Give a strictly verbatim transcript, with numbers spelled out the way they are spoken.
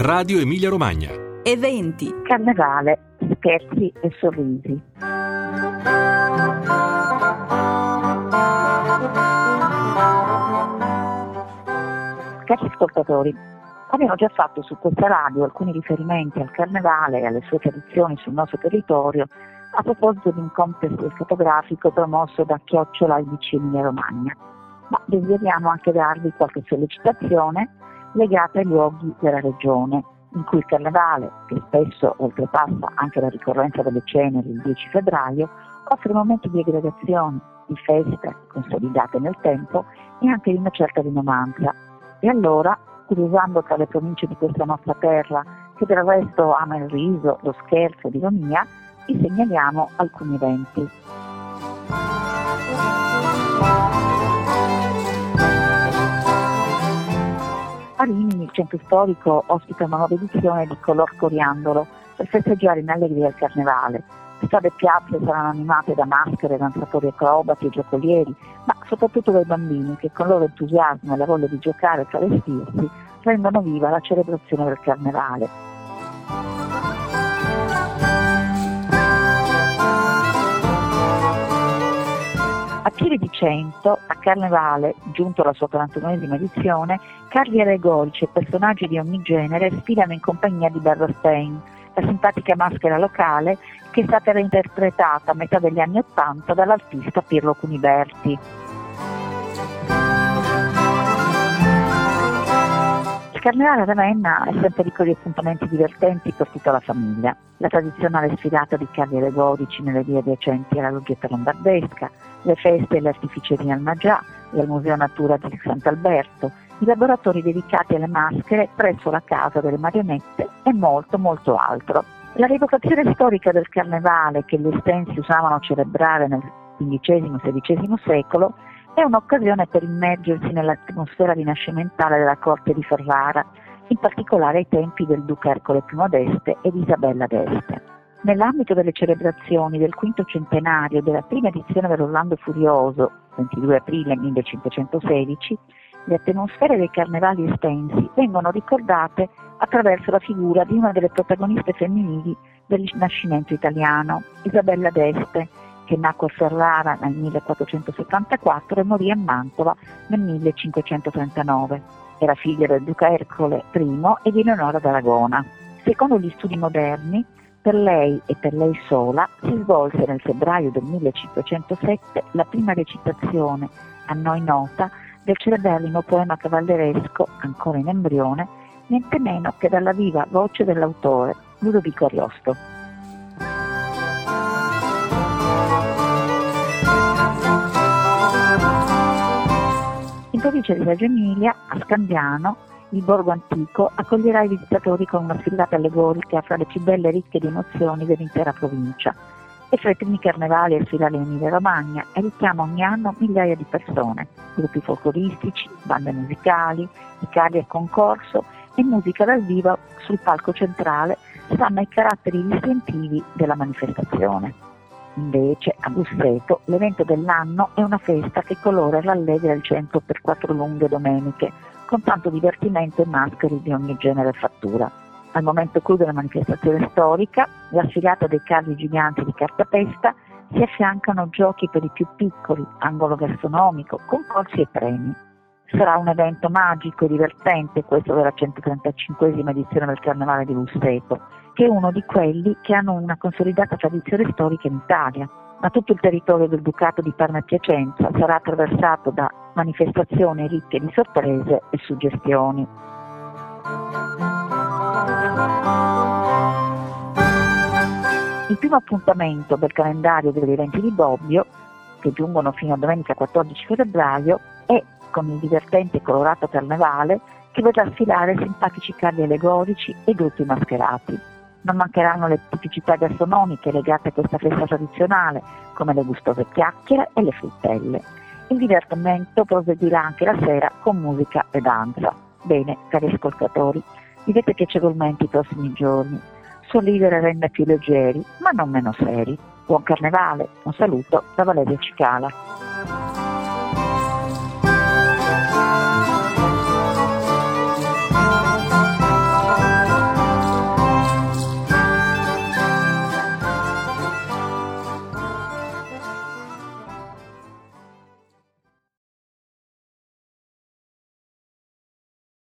Radio Emilia Romagna. Eventi, carnevale, scherzi e sorrisi. Cari ascoltatori, abbiamo già fatto su questa radio alcuni riferimenti al carnevale e alle sue tradizioni sul nostro territorio a proposito di un contest fotografico promosso da Chiocciola I B C Emilia Romagna, ma desideriamo anche darvi qualche sollecitazione legata ai luoghi della regione, in cui il carnevale, che spesso oltrepassa anche la ricorrenza delle ceneri il dieci febbraio, offre momenti di aggregazione, di feste consolidate nel tempo e anche di una certa rinomanza. E allora, curiosando tra le province di questa nostra terra, che del resto ama il riso, lo scherzo e l'ironia, vi segnaliamo alcuni eventi. A Rimini il centro storico ospita una nuova edizione di Color Coriandolo per festeggiare in allegria il carnevale. Strade e piazze saranno animate da maschere, danzatori acrobati e giocolieri, ma soprattutto dai bambini che con loro entusiasmo e la voglia di giocare e travestirsi rendono viva la celebrazione del carnevale. A Pieve di Cento, a Carnevale, giunto alla sua quarantunesima edizione, carri allegorici e personaggi di ogni genere sfilano in compagnia di Berrostein, la simpatica maschera locale che è stata reinterpretata a metà degli anni Ottanta dall'artista Pirlo Cuniberti. Il Carnevale a Ravenna è sempre ricco di appuntamenti divertenti per tutta la famiglia. La tradizionale sfilata di carri allegorici nelle vie adiacenti alla Loggetta Lombardesca, le feste e le artificerie al Maggià e al Museo Natura di Sant'Alberto, i laboratori dedicati alle maschere presso la Casa delle Marionette e molto molto altro. La rievocazione storica del Carnevale che gli estensi usavano celebrare nel quindicesimo sedicesimo secolo è un'occasione per immergersi nell'atmosfera rinascimentale della corte di Ferrara, in particolare ai tempi del duca Ercole I d'Este e di Isabella d'Este. Nell'ambito delle celebrazioni del quinto centenario della prima edizione dell'Orlando Furioso, ventidue aprile millecinquecentosedici, le atmosfere dei carnevali estensi vengono ricordate attraverso la figura di una delle protagoniste femminili del Rinascimento italiano, Isabella d'Este, che nacque a Ferrara nel millequattrocentosettantaquattro e morì a Mantova nel millecinquecentotrentanove. Era figlia del duca Ercole I e di Eleonora d'Aragona. Secondo gli studi moderni, per lei e per lei sola si svolse nel febbraio del millecinquecentosette la prima recitazione, a noi nota, del celeberrimo poema cavalleresco, ancora in embrione, niente meno che dalla viva voce dell'autore, Ludovico Ariosto. In provincia di Reggio Emilia, a Scandiano, il borgo antico accoglierà i visitatori con una sfilata allegorica fra le più belle e ricche di emozioni dell'intera provincia. E fra i primi carnevali a sfilare in Emilia Romagna richiama ogni anno migliaia di persone, gruppi folcloristici, bande musicali, i carri a concorso e musica dal vivo sul palco centrale stanno i caratteri distintivi della manifestazione. Invece, a Busseto, l'evento dell'anno è una festa che colora e rallegra il centro per quattro lunghe domeniche, con tanto divertimento e maschere di ogni genere e fattura. Al momento clou della manifestazione storica, la sfilata dei carri giganti di cartapesta, si affiancano giochi per i più piccoli, angolo gastronomico, concorsi e premi. Sarà un evento magico e divertente questo della centotrentacinquesima edizione del Carnevale di Busseto, che è uno di quelli che hanno una consolidata tradizione storica in Italia. Ma tutto il territorio del Ducato di Parma e Piacenza sarà attraversato da manifestazioni ricche di sorprese e suggestioni. Il primo appuntamento del calendario degli eventi di Bobbio, che giungono fino a domenica quattordici febbraio, è con il divertente e colorato carnevale che vedrà sfilare simpatici carri allegorici e gruppi mascherati. Non mancheranno le tipicità gastronomiche legate a questa festa tradizionale, come le gustose chiacchiere e le frittelle. Il divertimento proseguirà anche la sera con musica e danza. Bene, cari ascoltatori, vivete piacevolmente i prossimi giorni. Sorridere rende più leggeri, ma non meno seri. Buon Carnevale, un saluto da Valeria Cicala.